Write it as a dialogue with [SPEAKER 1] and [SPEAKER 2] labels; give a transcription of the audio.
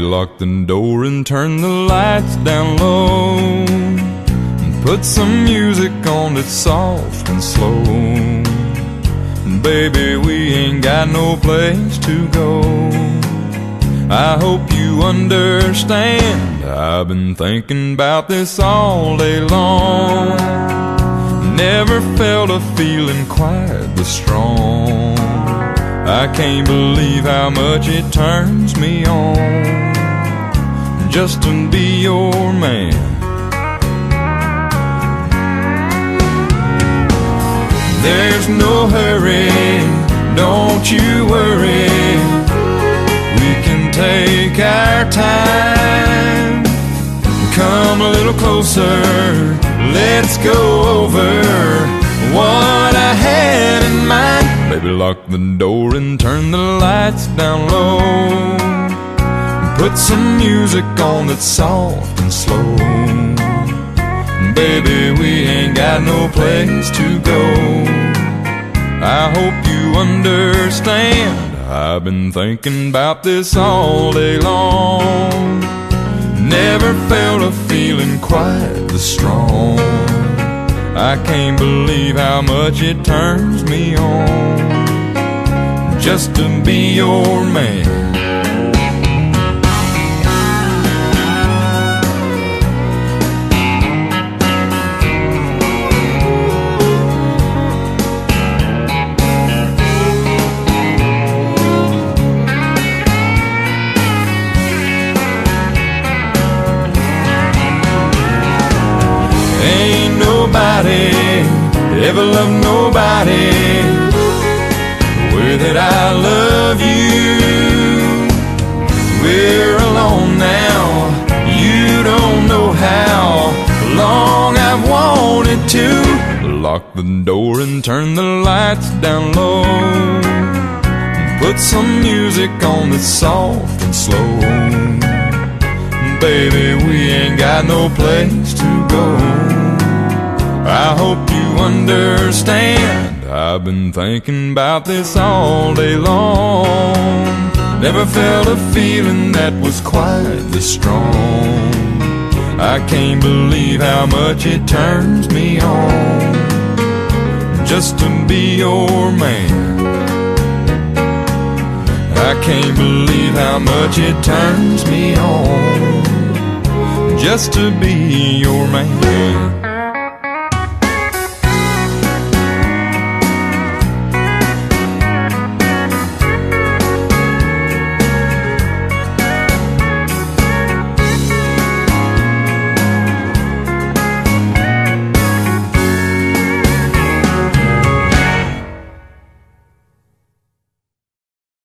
[SPEAKER 1] lock the door and turn the lights down low, and put some music on that's soft and slow. And baby, we ain't got no place to go. I hope you understand, I've been thinking about this all day long. Never felt a feeling quite this strong. I can't believe how much it turns me on just to be your man. There's no hurry, don't you worry. We can take our time. Come a little closer, let's go over what I had in mind. Baby, lock the door and turn the lights down low, and put some music on that's soft and slow. Baby, we ain't got no place to go. I hope you understand, I've been thinking about this all day long. Never felt a feeling quite this strong. I can't believe how much it turns me on just to be your man. Ain't nobody ever loved nobody the way that I love you. We're alone now, you don't know how long I've wanted to. Lock the door and turn the lights down low, and put some music on that's soft and slow. Baby, we ain't got no place to go. I hope you understand, I've been thinking about this all day long. Never felt a feeling that was quite this strong. I can't believe how much it turns me on just to be your man. I can't believe how much it turns me on just to be your man.